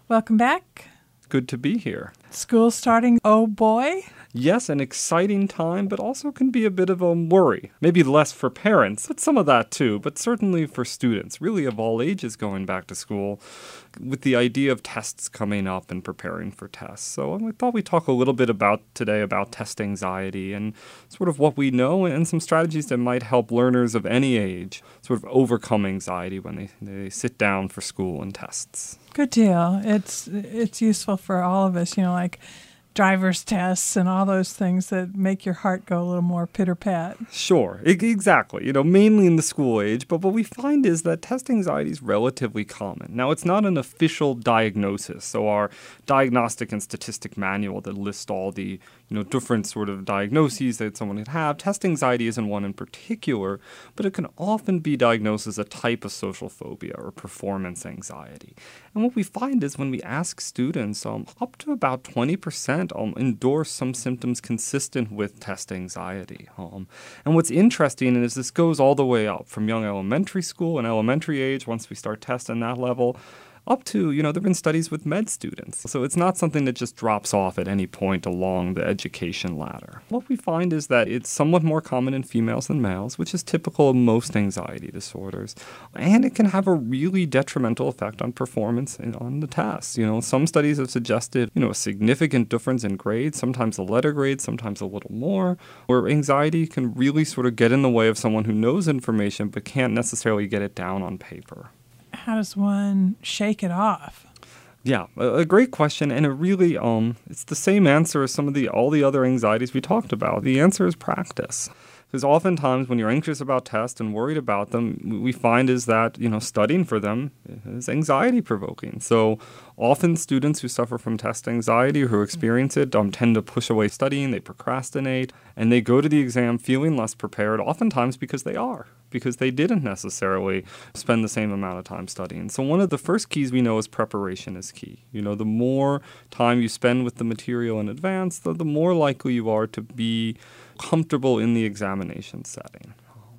Welcome back. Good to be here. School starting, oh boy. Yes, an exciting time, but also can be a bit of a worry. Maybe less for parents, but some of that too, but certainly for students, really of all ages going back to school, with the idea of tests coming up and preparing for tests. So I thought we'd talk a little bit today about test anxiety and sort of what we know and some strategies that might help learners of any age sort of overcome anxiety when they sit down for school and tests. Good deal. It's useful for all of us, like driver's tests and all those things that make your heart go a little more pitter-pat. Sure, exactly. Mainly in the school age, but what we find is that test anxiety is relatively common. Now, it's not an official diagnosis, so our diagnostic and statistic manual that lists all the different sort of diagnoses that someone could have. Test anxiety isn't one in particular, but it can often be diagnosed as a type of social phobia or performance anxiety. And what we find is when we ask students, up to about 20% endorse some symptoms consistent with test anxiety. And what's interesting is this goes all the way up from young elementary school and elementary age, once we start testing that level, up to, there have been studies with med students. So it's not something that just drops off at any point along the education ladder. What we find is that it's somewhat more common in females than males, which is typical of most anxiety disorders. And it can have a really detrimental effect on performance on the tests. Some studies have suggested, a significant difference in grades, sometimes a letter grade, sometimes a little more, where anxiety can really sort of get in the way of someone who knows information but can't necessarily get it down on paper. How does one shake it off? Yeah, a great question, and it really, it's the same answer as all the other anxieties we talked about. The answer is practice. Because oftentimes when you're anxious about tests and worried about them, we find is that, studying for them is anxiety provoking. So often students who suffer from test anxiety or who experience it tend to push away studying, they procrastinate, and they go to the exam feeling less prepared, oftentimes because they didn't necessarily spend the same amount of time studying. So one of the first keys we know is preparation is key. The more time you spend with the material in advance, the more likely you are to be comfortable in the examination setting.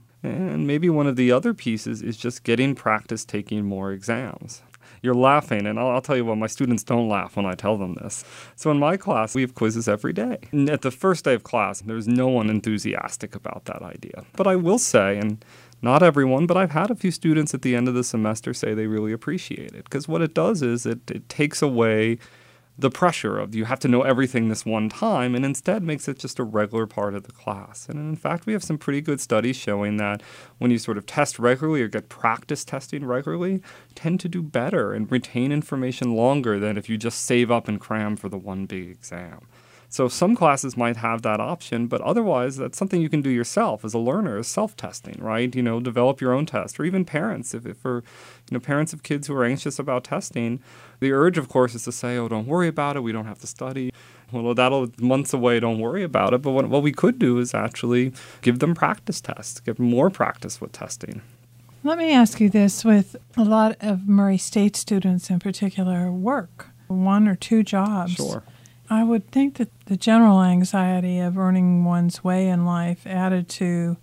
And maybe one of the other pieces is just getting practice taking more exams. You're laughing, and I'll tell you what, my students don't laugh when I tell them this. So in my class, we have quizzes every day. And at the first day of class, there's no one enthusiastic about that idea. But I will say, and not everyone, but I've had a few students at the end of the semester say they really appreciate it. Because what it does is it takes away the pressure of you have to know everything this one time, and instead makes it just a regular part of the class. And in fact, we have some pretty good studies showing that when you sort of test regularly or get practice testing regularly, you tend to do better and retain information longer than if you just save up and cram for the one big exam. So some classes might have that option, but otherwise that's something you can do yourself as a learner, is self-testing, right? Develop your own test, or even parents. If for parents of kids who are anxious about testing, the urge, of course, is to say, oh, don't worry about it, we don't have to study. Well, that'll months away, don't worry about it. But what we could do is actually give them practice tests, give more practice with testing. Let me ask you this. With a lot of Murray State students in particular work, 1 or 2 jobs. Sure. I would think that the general anxiety of earning one's way in life added to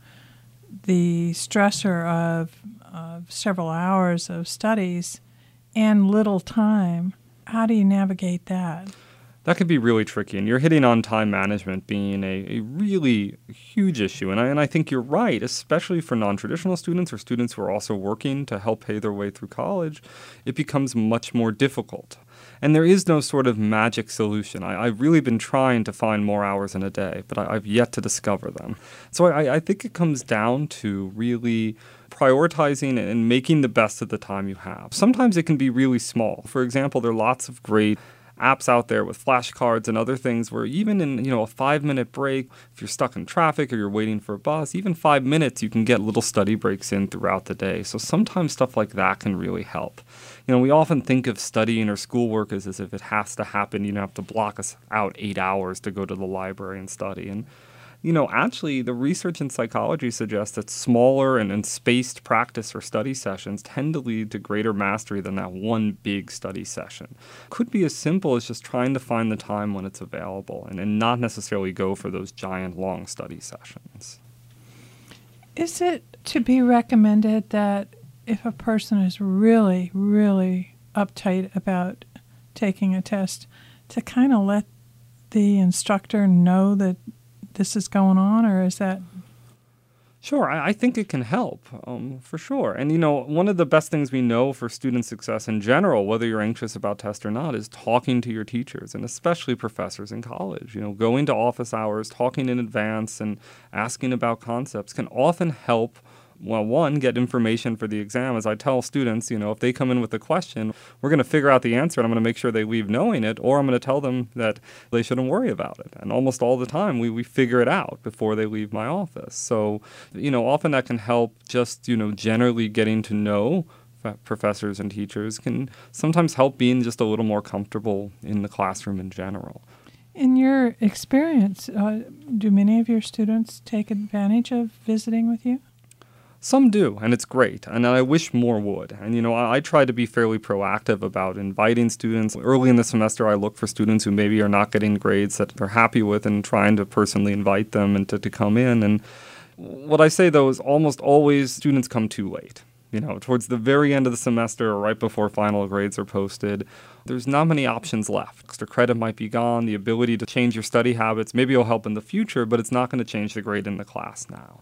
the stressor of several hours of studies and little time, how do you navigate that? That could be really tricky, and you're hitting on time management being a really huge issue. And I think you're right, especially for non-traditional students or students who are also working to help pay their way through college, it becomes much more difficult. And there is no sort of magic solution. I've really been trying to find more hours in a day, but I've yet to discover them. So I think it comes down to really prioritizing and making the best of the time you have. Sometimes it can be really small. For example, there are lots of great apps out there with flashcards and other things where even in a 5-minute break, if you're stuck in traffic or you're waiting for a bus, even 5 minutes you can get little study breaks in throughout the day. So sometimes stuff like that can really help. We often think of studying or schoolwork as if it has to happen. You have to block us out 8 hours to go to the library and study. And actually, the research in psychology suggests that smaller and spaced practice or study sessions tend to lead to greater mastery than that one big study session. Could be as simple as just trying to find the time when it's available and not necessarily go for those giant long study sessions. Is it to be recommended that if a person is really, really uptight about taking a test to kind of let the instructor know that this is going on, or is that? Sure, I think it can help, for sure. And, one of the best things we know for student success in general, whether you're anxious about tests or not, is talking to your teachers, and especially professors in college. Going to office hours, talking in advance, and asking about concepts can often help. Well, one, get information for the exam. As I tell students, if they come in with a question, we're going to figure out the answer and I'm going to make sure they leave knowing it, or I'm going to tell them that they shouldn't worry about it. And almost all the time, we figure it out before they leave my office. So, often that can help just, generally getting to know professors and teachers can sometimes help being just a little more comfortable in the classroom in general. In your experience, do many of your students take advantage of visiting with you? Some do, and it's great, and I wish more would. And, I try to be fairly proactive about inviting students. Early in the semester, I look for students who maybe are not getting grades that they're happy with and trying to personally invite them and to come in. And what I say, though, is almost always students come too late. Towards the very end of the semester or right before final grades are posted, there's not many options left. Extra credit might be gone. The ability to change your study habits, maybe it'll help in the future, but it's not going to change the grade in the class now.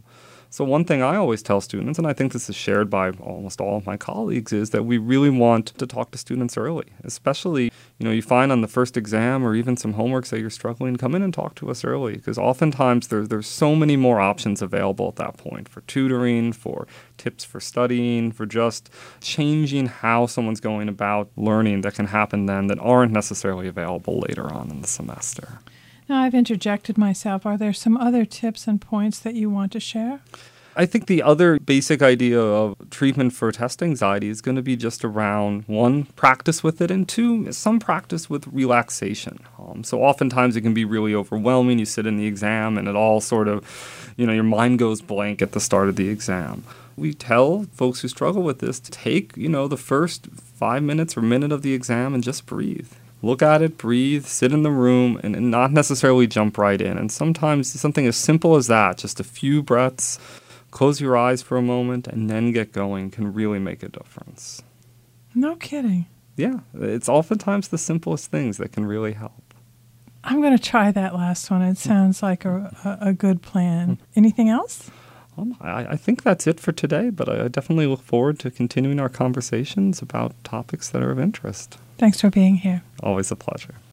So one thing I always tell students, and I think this is shared by almost all of my colleagues, is that we really want to talk to students early. Especially, you find on the first exam or even some homeworks that you're struggling, come in and talk to us early. Because oftentimes there's so many more options available at that point for tutoring, for tips for studying, for just changing how someone's going about learning that can happen then that aren't necessarily available later on in the semester. Now, I've interjected myself. Are there some other tips and points that you want to share? I think the other basic idea of treatment for test anxiety is going to be just around, one, practice with it, and two, some practice with relaxation. So oftentimes it can be really overwhelming. You sit in the exam and it all sort of, your mind goes blank at the start of the exam. We tell folks who struggle with this to take, the first 5 minutes or minute of the exam and just breathe. Look at it, breathe, sit in the room, and not necessarily jump right in. And sometimes something as simple as that, just a few breaths, close your eyes for a moment, and then get going can really make a difference. No kidding. Yeah, it's oftentimes the simplest things that can really help. I'm going to try that last one. It sounds like a good plan. Anything else? I think that's it for today, but I definitely look forward to continuing our conversations about topics that are of interest. Thanks for being here. Always a pleasure.